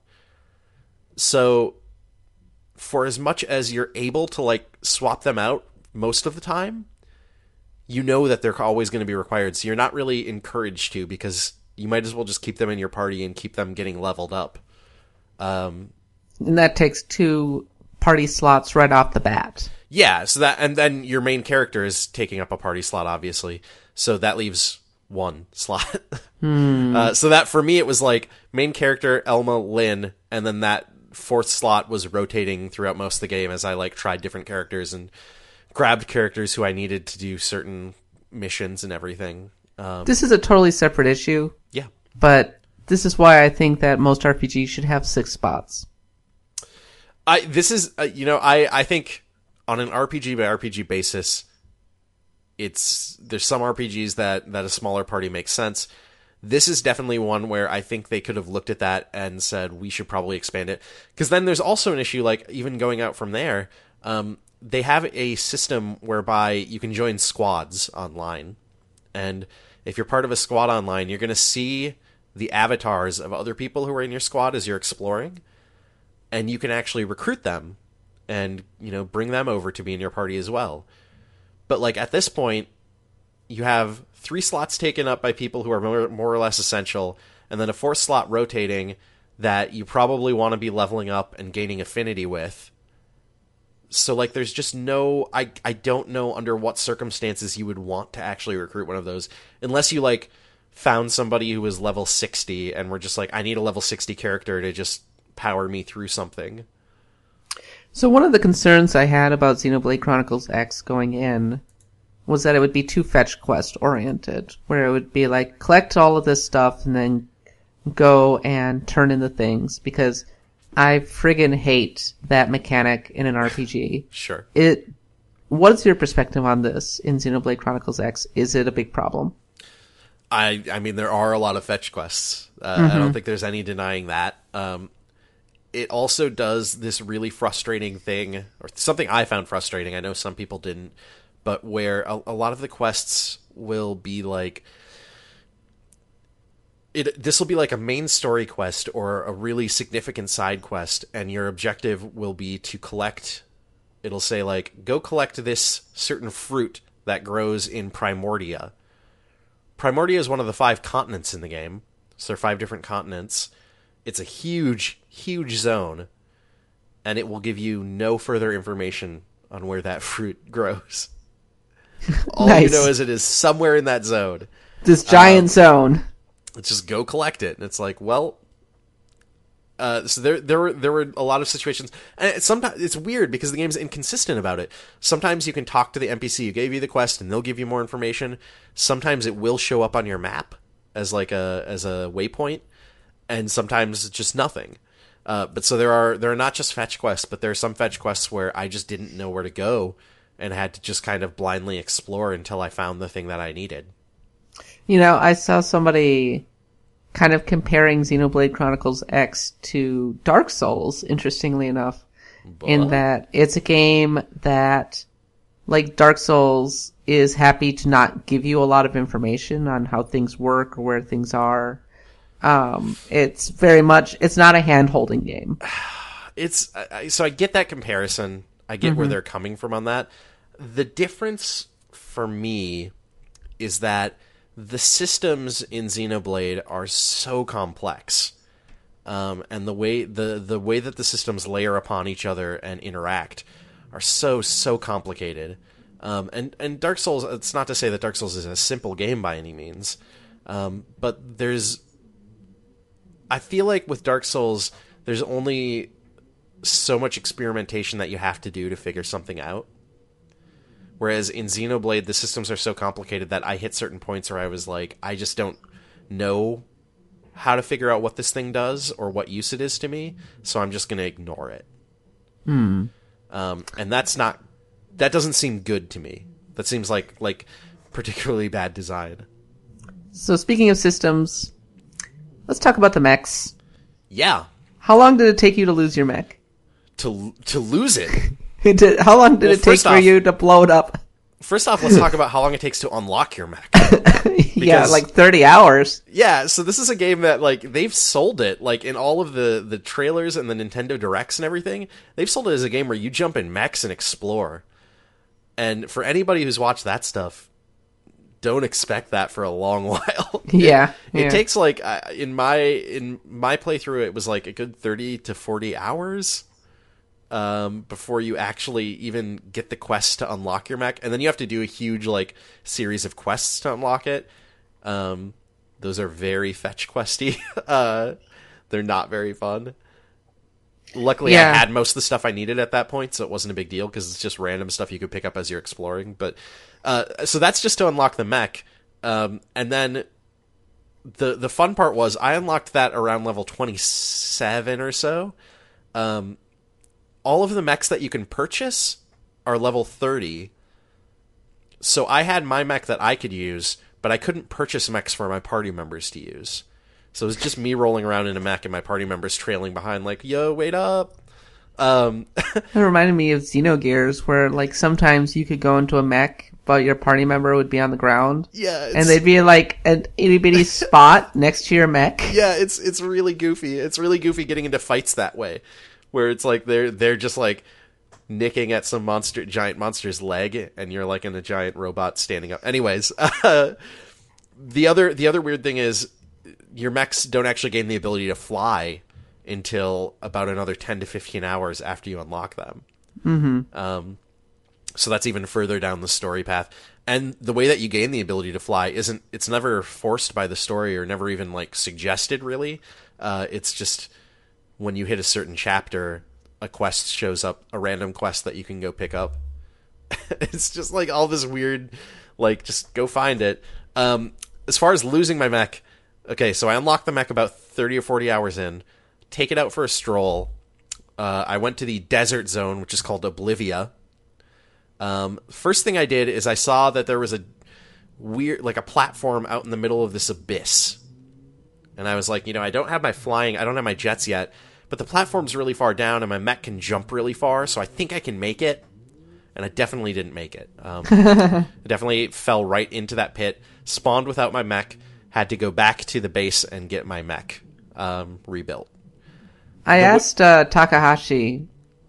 So, for as much as you're able to, like, swap them out most of the time, you know that they're always going to be required, so you're not really encouraged to, because you might as well just keep them in your party and keep them getting leveled up. Um, And that takes two party slots right off the bat. yeah, so that, and then your main character is taking up a party slot, obviously, so that leaves one slot. Hmm. uh, so that, for me, it was like, main character, Elma, Lynn, and then that fourth slot was rotating throughout most of the game as I, like, tried different characters and grabbed characters who I needed to do certain missions and everything. Um, This is a totally separate issue, yeah. but this is why I think that most R P Gs should have six spots. I, this is, uh, you know, I, I think on an R P G by R P G basis, it's, there's some R P Gs that, that a smaller party makes sense. This is definitely one where I think they could have looked at that and said, we should probably expand it. Because then there's also an issue, like, even going out from there, um, they have a system whereby you can join squads online. And if you're part of a squad online, you're going to see the avatars of other people who are in your squad as you're exploring. And you can actually recruit them and, you know, bring them over to be in your party as well. But, like, at this point, you have three slots taken up by people who are more, more or less essential, and then a fourth slot rotating that you probably want to be leveling up and gaining affinity with. So, like, there's just no... I, I don't know under what circumstances you would want to actually recruit one of those. Unless you, like, found somebody who was level sixty and were just like, I need a level sixty character to just power me through something. So one of the concerns I had about Xenoblade Chronicles X going in was that it would be too fetch quest oriented, where it would be like, collect all of this stuff and then go and turn in the things, because I friggin' hate that mechanic in an R P G. Sure. It. What's your perspective on this in Xenoblade Chronicles X? Is it a big problem? I I mean, there are a lot of fetch quests. Uh, Mm-hmm. I don't think there's any denying that. Um, it also does this really frustrating thing, or something I found frustrating. I know some people didn't, but where a, a lot of the quests will be like, it. This will be like a main story quest or a really significant side quest, and your objective will be to collect. It'll say like, go collect this certain fruit that grows in Primordia. Primordia is one of the five continents in the game. So there are five different continents. It's a huge, huge zone. And it will give you no further information on where that fruit grows. All Nice. you know is it is somewhere in that zone. This giant Um, zone. Let's just go collect it. And it's like, well... Uh, so there, there were there were a lot of situations, and it, sometimes it's weird because the game's inconsistent about it. Sometimes you can talk to the N P C who gave you the quest, and they'll give you more information. Sometimes it will show up on your map as like a as a waypoint, and sometimes it's just nothing. Uh, but so there are there are not just fetch quests, but there are some fetch quests where I just didn't know where to go, and had to just kind of blindly explore until I found the thing that I needed. You know, I saw somebody kind of comparing Xenoblade Chronicles X to Dark Souls, interestingly enough, in But- that it's a game that, like Dark Souls, is happy to not give you a lot of information on how things work or where things are. Um, it's very much, it's not a hand-holding game. It's I, I- so I get that comparison. I get where they're coming from on that. the difference for me is that the systems in Xenoblade are so complex, um, and the way the the way that the systems layer upon each other and interact are so so complicated. Um, and and Dark Souls, it's not to say that Dark Souls is a simple game by any means, um, but there's, I feel like with Dark Souls, there's only so much experimentation that you have to do to figure something out. Whereas in Xenoblade, the systems are so complicated that I hit certain points where I was like, I just don't know how to figure out what this thing does or what use it is to me, so I'm just going to ignore it. Hmm. Um, and that's not, that doesn't seem good to me. That seems like like particularly bad design. So speaking of systems, let's talk about the mechs. Yeah. How long did it take you to lose your mech? To to lose it. It did, how long did Well, it take first for off- you to blow it up? First off, let's talk about how long it takes to unlock your mech. Yeah, like thirty hours. Yeah, so this is a game that, like, they've sold it, like, in all of the, the trailers and the Nintendo Directs and everything, they've sold it as a game where you jump in mechs and explore. And for anybody who's watched that stuff, don't expect that for a long while. Yeah. It, it yeah. takes, like, uh, in my in my playthrough, it was, like, a good thirty to forty hours um, before you actually even get the quest to unlock your mech. And then you have to do a huge, like, series of quests to unlock it. Um, those are very fetch questy. uh, they're not very fun. Luckily, Yeah. I had most of the stuff I needed at that point, so it wasn't a big deal because it's just random stuff you could pick up as you're exploring. But uh, so that's just to unlock the mech, um, and then the the fun part was I unlocked that around level twenty-seven or so. Um, all of the mechs that you can purchase are level thirty. So I had my mech that I could use, but I couldn't purchase mechs for my party members to use. So it was just me rolling around in a mech and my party members trailing behind like, yo, wait up. Um, It reminded me of Xenogears, where like sometimes you could go into a mech, but your party member would be on the ground, yeah. It's, and they'd be like an itty bitty spot next to your mech. yeah, it's it's really goofy. It's really goofy getting into fights that way, where it's like they're they're just like nicking at some monster, giant monster's leg, and you're like in a giant robot standing up. Anyways, uh, the other the other weird thing is your mechs don't actually gain the ability to fly until about another ten to fifteen hours after you unlock them. Mm-hmm. Um, so that's even further down the story path. And the way that you gain the ability to fly isn't, it's never forced by the story or never even like suggested really. Uh, it's just when you hit a certain chapter, a quest shows up, a random quest that you can go pick up. It's just like all this weird, like just go find it. Um, as far as losing my mech, okay, so I unlocked the mech about thirty or forty hours in, take it out for a stroll. Uh, I went to the desert zone, which is called Oblivia. Um, first thing I did is I saw that there was a weird, like a platform out in the middle of this abyss. And I was like, you know, I don't have my flying, I don't have my jets yet, but the platform's really far down and my mech can jump really far, so I think I can make it. And I definitely didn't make it. Um, I definitely fell right into that pit, spawned without my mech, had to go back to the base and get my mech um, rebuilt. I The w- asked uh, Takahashi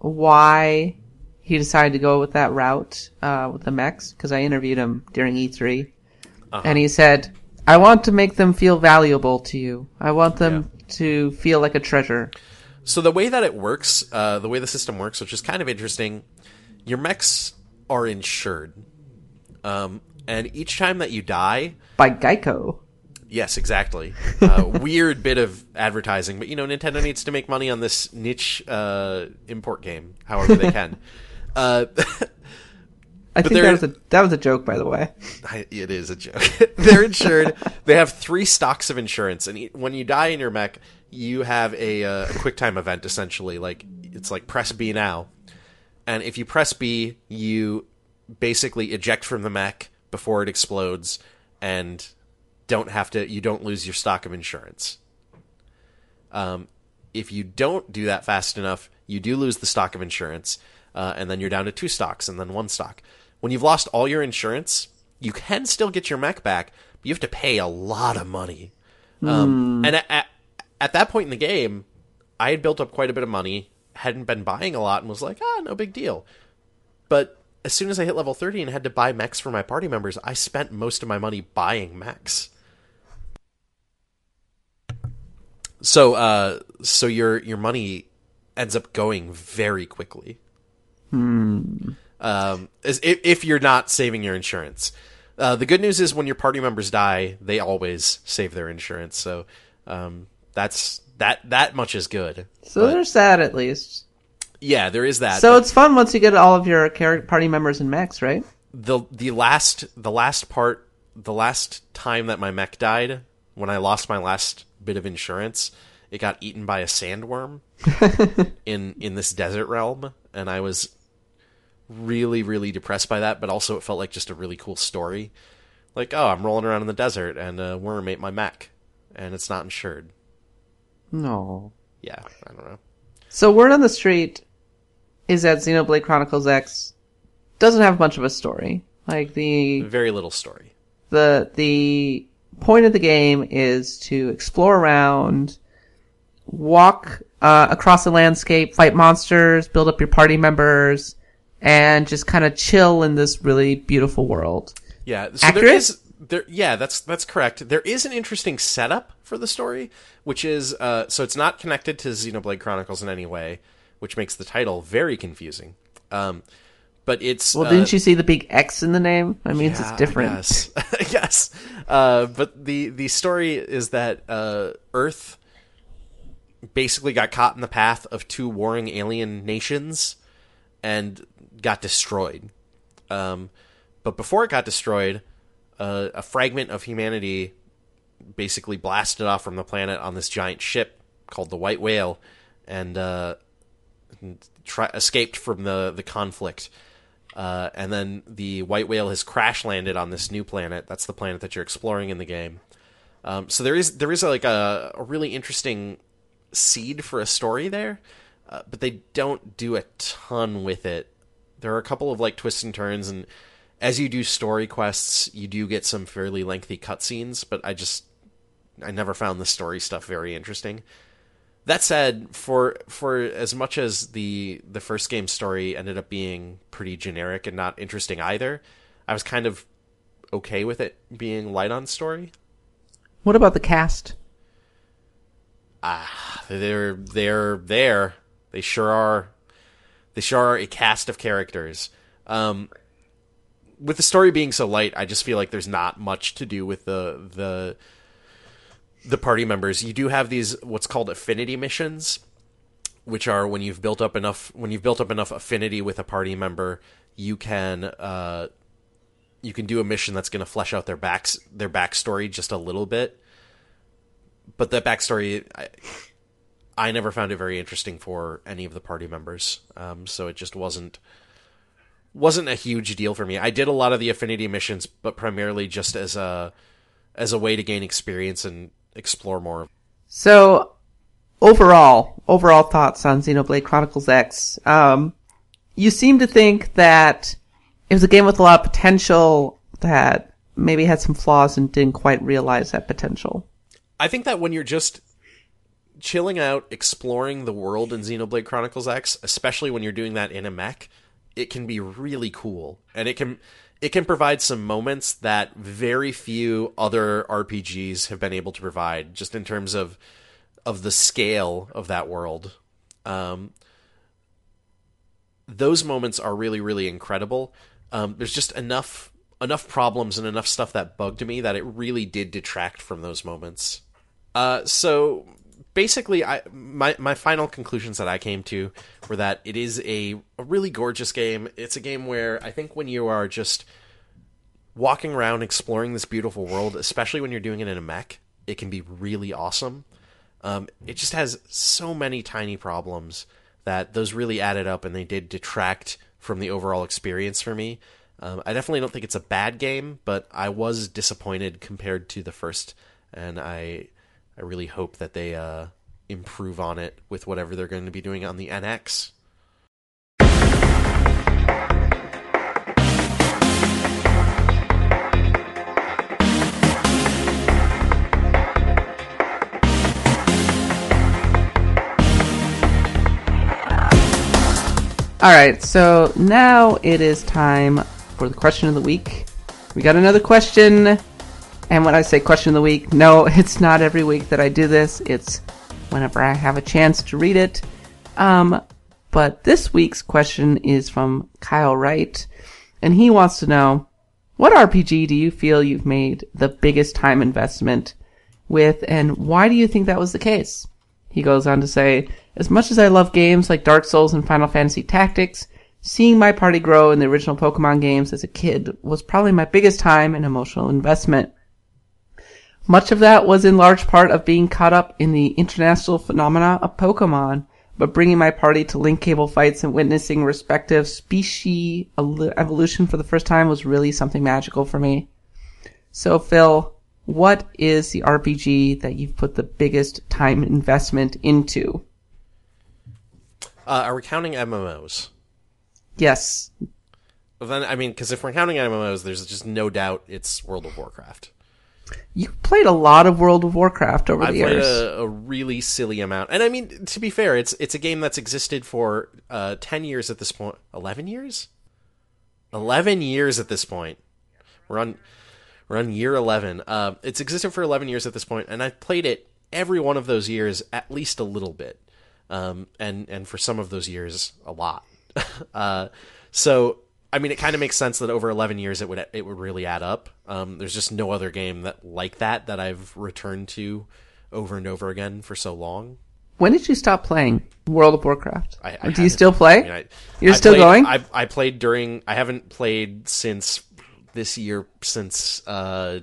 why he decided to go with that route uh, with the mechs, because I interviewed him during E three, Uh-huh. and he said, I want to make them feel valuable to you. I want them to feel like a treasure. So the way that it works, uh, the way the system works, which is kind of interesting, your mechs are insured. Um, and each time that you die... By Geico. Yes, exactly. Uh, weird bit of advertising, but you know, Nintendo needs to make money on this niche uh, import game, however they can. Uh, I think they're- that was a that was a joke, by the way. I- it is a joke. They're insured. They have three stocks of insurance, and e- when you die in your mech, you have a, uh, a quick time event. Essentially, like it's like press B now, and if you press B, you basically eject from the mech before it explodes, and don't have to. You don't lose your stock of insurance. Um, if you don't do that fast enough, you do lose the stock of insurance, uh, and then you're down to two stocks and then one stock. When you've lost all your insurance, you can still get your mech back, but you have to pay a lot of money. Um, and at, at, at that point in the game, I had built up quite a bit of money, hadn't been buying a lot, and was like, ah, no big deal. But as soon as I hit level thirty and had to buy mechs for my party members, I spent most of my money buying mechs. So, uh, so your your money ends up going very quickly. Hmm. Um, as if, if you're not saving your insurance. Uh, the good news is when your party members die, they always save their insurance. So, um, that's that that much is good. So But, there's that at least. yeah, there is that. So but it's fun once you get all of your char- party members and mechs, right? the the last the last part, the last time that my mech died, when I lost my last bit of insurance, it got eaten by a sandworm in in this desert realm, and I was really, really depressed by that, but also it felt like just a really cool story. Like, oh, I'm rolling around in the desert, and a worm ate my mech, and it's not insured. No. Yeah, I don't know. So word on the street is that Xenoblade Chronicles X doesn't have much of a story. Like the Very little story. the the point of the game is to explore around, walk uh, across the landscape, fight monsters, build up your party members, and just kind of chill in this really beautiful world. Yeah, so Accurate? there is there. Yeah, that's that's correct. There is an interesting setup for the story, which is uh, so it's not connected to Xenoblade Chronicles in any way, which makes the title very confusing. Um, but it's Well, uh, didn't you see the big X in the name? That means yeah, it's different. Yes, yes. Uh, but the the story is that uh, Earth basically got caught in the path of two warring alien nations and got destroyed. Um, but before it got destroyed, uh, a fragment of humanity basically blasted off from the planet on this giant ship called the White Whale, and uh, try- escaped from the the conflict. Uh, and then the White Whale has crash landed on this new planet. That's the planet that you're exploring in the game. Um, so there is there is like a, a really interesting seed for a story there, uh, but they don't do a ton with it. There are a couple of like twists and turns, and as you do story quests, you do get some fairly lengthy cutscenes. But I just I never found the story stuff very interesting. That said, for for as much as the the first game story ended up being pretty generic and not interesting either, I was kind of okay with it being light on story. What about the cast? Ah, they're they're there. They sure are. They sure are a cast of characters. Um, with the story being so light, I just feel like there's not much to do with the the the party members. You do have these what's called affinity missions, which are when you've built up enough when you've built up enough affinity with a party member, you can uh, you can do a mission that's going to flesh out their backs their backstory just a little bit. But that backstory, I, I never found it very interesting for any of the party members, um, so it just wasn't wasn't a huge deal for me. I did a lot of the affinity missions, but primarily just as a as a way to gain experience and explore more. So, overall, overall thoughts on Xenoblade Chronicles X. Um, you seem to think that it was a game with a lot of potential that maybe had some flaws and didn't quite realize that potential. I think that when you're just chilling out, exploring the world in Xenoblade Chronicles X, especially when you're doing that in a mech, it can be really cool, and it can it can provide some moments that very few other R P Gs have been able to provide, just in terms of of the scale of that world. Um, those moments are really, really incredible. Um, there's just enough enough problems and enough stuff that bugged me that it really did detract from those moments. Uh, so basically, I my my final conclusions that I came to were that it is a, a really gorgeous game. It's a game where I think when you are just walking around exploring this beautiful world, especially when you're doing it in a mech, it can be really awesome. Um, it just has so many tiny problems that those really added up, and they did detract from the overall experience for me. Um, I definitely don't think it's a bad game, but I was disappointed compared to the first, and I I really hope that they uh, improve on it with whatever they're going to be doing on the N X. right, so now it is time for the question of the week. We got another question, and when I say question of the week, no, it's not every week that I do this. It's whenever I have a chance to read it. Um, but this week's question is from Kyle Wright, and he wants to know, what R P G do you feel you've made the biggest time investment with, and why do you think that was the case? He goes on to say, as much as I love games like Dark Souls and Final Fantasy Tactics, seeing my party grow in the original Pokemon games as a kid was probably my biggest time and emotional investment. Much of that was in large part of being caught up in the international phenomena of Pokemon, but bringing my party to link cable fights and witnessing respective species evolution for the first time was really something magical for me. So, Phil, what is the R P G that you've put the biggest time investment into? Uh, are we counting M M Os? Yes. Well, then, I mean, because if we're counting M M Os, there's just no doubt it's World of Warcraft. You played a lot of World of Warcraft over I've the years. I've played a, a really silly amount. And I mean, to be fair, it's it's a game that's existed for uh, ten years at this point. eleven years? eleven years at this point. We're on... We're on year eleven. Uh, it's existed for eleven years at this point, and I've played it every one of those years at least a little bit, um, and and for some of those years a lot. uh, so I mean, it kind of makes sense that over eleven years it would it would really add up. Um, there's just no other game that like that that I've returned to over and over again for so long. When did you stop playing World of Warcraft? I, I Do you still play? I mean, I, You're I still played, going? I, I played during. I haven't played since. This year since uh,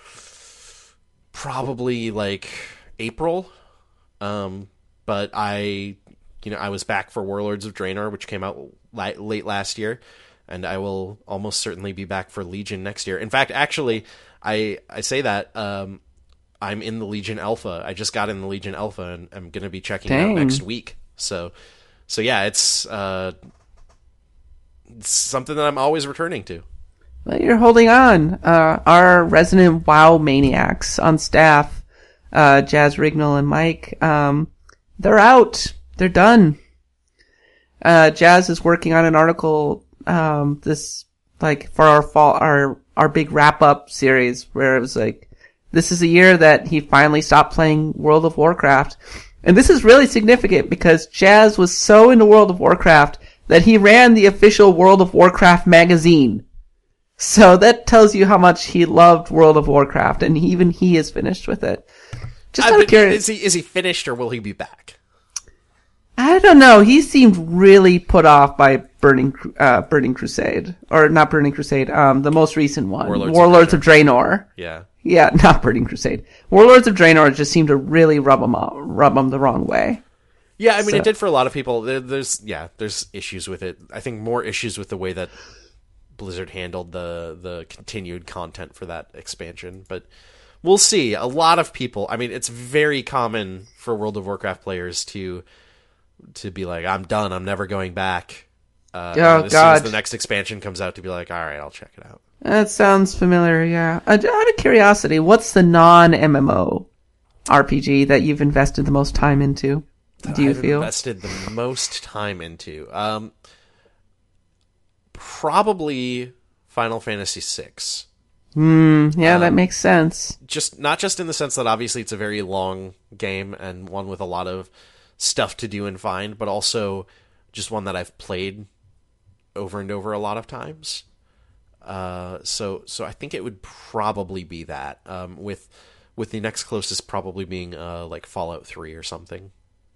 probably like April, um, but I, you know, I was back for Warlords of Draenor, which came out li- late last year, and I will almost certainly be back for Legion next year. In fact, actually, I I say that um, I'm in the Legion Alpha. I just got in the Legion Alpha, and I'm going to be checking it out Dang. next week. So, so yeah, it's uh, it's something that I'm always returning to. Well, you're holding on. Uh, our resident WoW maniacs on staff, uh, Jazz Rignall and Mike, um, they're out. They're done. Uh, Jazz is working on an article, um, this, like, for our fall, our, our big wrap-up series, where it was like, this is a year that he finally stopped playing World of Warcraft. And this is really significant because Jazz was so into World of Warcraft that he ran the official World of Warcraft magazine. So that tells you how much he loved World of Warcraft, and even he is finished with it. Just out of curiosity, is he is he finished, or will he be back? I don't know. He seemed really put off by Burning uh, Burning Crusade, or not Burning Crusade. Um, the most recent one, Warlords, Warlords of, of Draenor. Yeah, yeah, not Burning Crusade. Warlords of Draenor just seemed to really rub him off, rub him the wrong way. Yeah, I mean, so. it did for a lot of people. There, there's yeah, there's issues with it. I think more issues with the way that Blizzard handled the the continued content for that expansion, but we'll see. A lot of people, I mean, it's very common for World of Warcraft players to to be like, I'm done, I'm never going back. Uh, oh, and as God. soon as the next expansion comes out, to be like, all right, I'll check it out. That sounds familiar, yeah. Uh, out of curiosity, what's the non-M M O R P G that you've invested the most time into? That Do you I've feel? invested the most time into? Um, probably Final Fantasy six. Hmm, yeah, Um, that makes sense. Just not just in the sense that obviously it's a very long game and one with a lot of stuff to do and find, but also just one that I've played over and over a lot of times. Uh, so so I think it would probably be that, um, with with the next closest probably being uh, like Fallout three or something.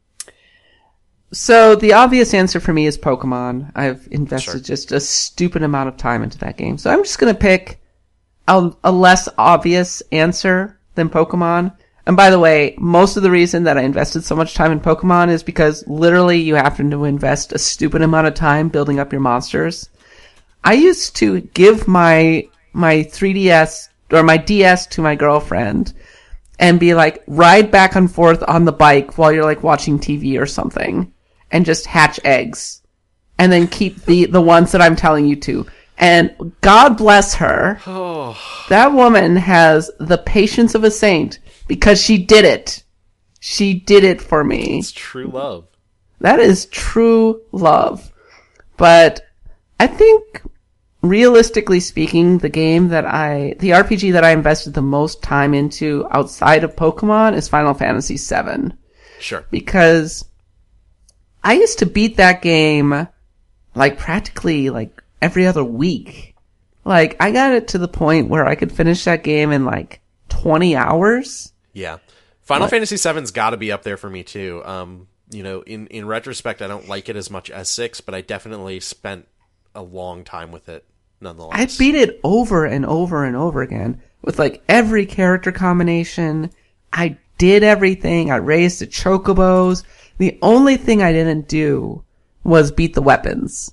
So the obvious answer for me is Pokemon. I've invested Sure. just a stupid amount of time into that game. So I'm just going to pick a, a less obvious answer than Pokemon. And by the way, most of the reason that I invested so much time in Pokemon is because literally you have to invest a stupid amount of time building up your monsters. I used to give my my three D S or my D S to my girlfriend and be like, ride back and forth on the bike while you're like watching T V or something and just hatch eggs and then keep the, the ones that I'm telling you to. And God bless her. Oh. That woman has the patience of a saint because she did it. She did it for me. It's true love. That is true love. But I think, realistically speaking, the game that I, the R P G that I invested the most time into outside of Pokemon is Final Fantasy seven. Sure. Because I used to beat that game like practically like every other week. Like, I got it to the point where I could finish that game in like twenty hours. Yeah. Final What? Fantasy seven's got to be up there for me too. Um, you know, in, in retrospect, I don't like it as much as six, but I definitely spent a long time with it nonetheless. I beat it over and over and over again with like every character combination. I did everything. I raised the chocobos. The only thing I didn't do was beat the weapons.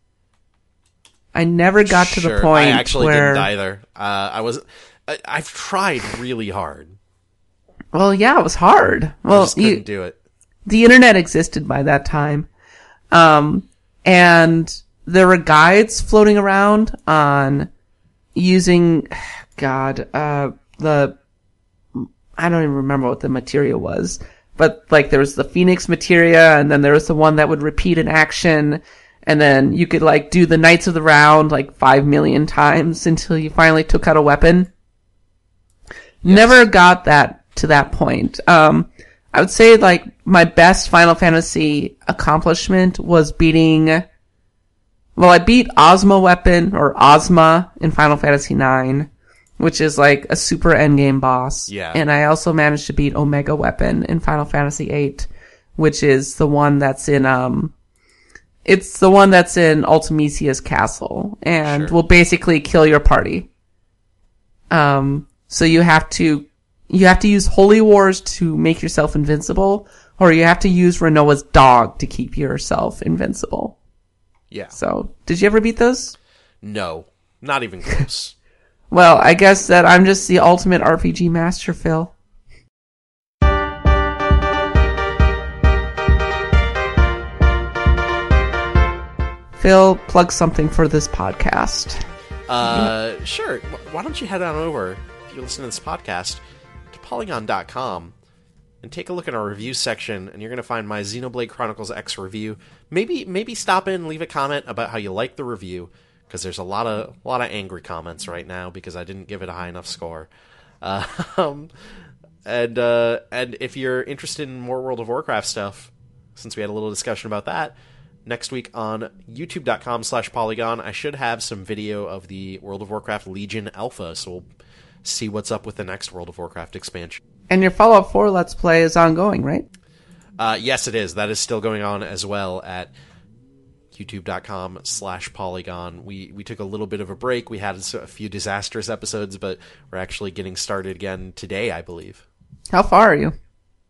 I never got to Sure, the point I actually where... didn't either. Uh, I was, I, I've tried really hard. Well, yeah, it was hard. I Well, just couldn't you, do it. the internet existed by that time. Um, and there were guides floating around on using, God, uh, the, I don't even remember what the materia was, but like there was the Phoenix materia, and then there was the one that would repeat an action, and then you could like do the Knights of the Round like five million times until you finally took out a weapon. Yes. Never got that to that point. Um, I would say like my best Final Fantasy accomplishment was beating, well, I beat Ozma Weapon or Ozma in Final Fantasy nine, which is like a super endgame boss. Yeah. And I also managed to beat Omega Weapon in Final Fantasy eight, which is the one that's in, um, it's the one that's in Ultimecia's castle and Sure. will basically kill your party. Um, so you have to, you have to use Holy Wars to make yourself invincible, or you have to use Renoa's dog to keep yourself invincible. Yeah. So, did you ever beat those? No, not even close. Well, I guess that I'm just the ultimate R P G master, Phil. Phil, plug something for this podcast. Uh, sure. Why don't you head on over, if you're listening to this podcast, to Polygon dot com and take a look at our review section, and you're going to find my Xenoblade Chronicles X review. Maybe maybe stop in and leave a comment about how you like the review, because there's a lot of a lot of angry comments right now because I didn't give it a high enough score. Uh, um, and uh, and if you're interested in more World of Warcraft stuff, since we had a little discussion about that, next week on YouTube dot com slash Polygon, I should have some video of the World of Warcraft Legion Alpha, so we'll see what's up with the next World of Warcraft expansion. And your Fallout four Let's Play is ongoing, right? Uh, yes, it is. That is still going on as well at YouTube dot com slash Polygon. We we took a little bit of a break. We had a few disastrous episodes, but we're actually getting started again today, I believe. How far are you?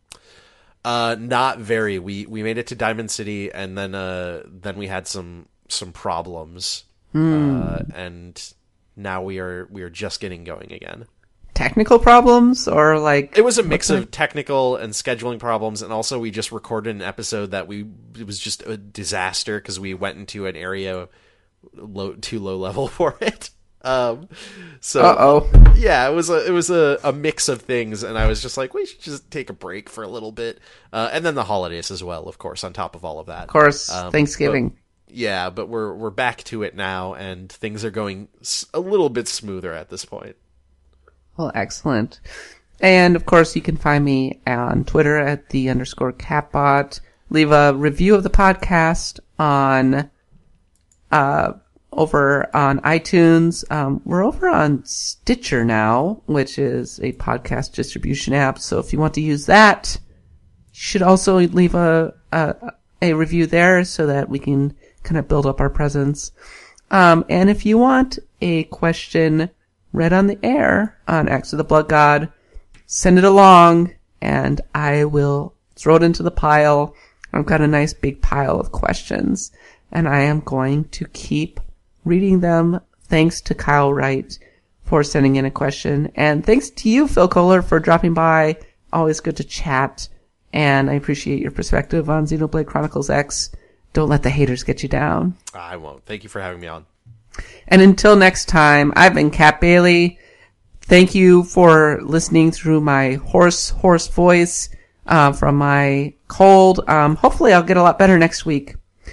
Uh, not very. We we made it to Diamond City, and then uh then we had some some problems, Hmm. uh, and now we are we are just getting going again. Technical problems, or like... It was a mix what's of technical and scheduling problems, and also we just recorded an episode that we it was just a disaster because we went into an area low too low level for it. Um, so Uh-oh. yeah, it was a it was a, a mix of things, and I was just like, we should just take a break for a little bit, uh, and then the holidays as well, of course, on top of all of that. Of course, Um, Thanksgiving. but- yeah, but we're we're back to it now, and things are going s- a little bit smoother at this point. Well, excellent. And, of course, you can find me on Twitter at the underscore catbot. Leave a review of the podcast on, uh, over on iTunes. Um, we're over on Stitcher now, which is a podcast distribution app. So if you want to use that, you should also leave a, a, a review there so that we can kind of build up our presence. Um, and if you want a question read on the air on Axe of the Blood God, send it along, and I will throw it into the pile. I've got a nice big pile of questions, and I am going to keep reading them. Thanks to Kyle Wright for sending in a question, and thanks to you, Phil Kohler, for dropping by. Always good to chat, and I appreciate your perspective on Xenoblade Chronicles X. Don't let the haters get you down. I won't. Thank you for having me on. And until next time, I've been Cat Bailey. Thank you for listening through my hoarse, hoarse voice uh, from my cold. Um, hopefully I'll get a lot better next week.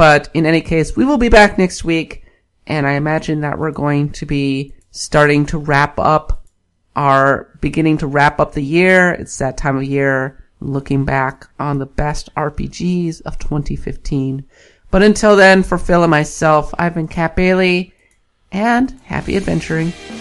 But in any case, we will be back next week, and I imagine that we're going to be starting to wrap up our, beginning to wrap up the year. It's that time of year, looking back on the best R P Gs of twenty fifteen. But until then, for Phil and myself, I've been Kat Bailey, and happy adventuring.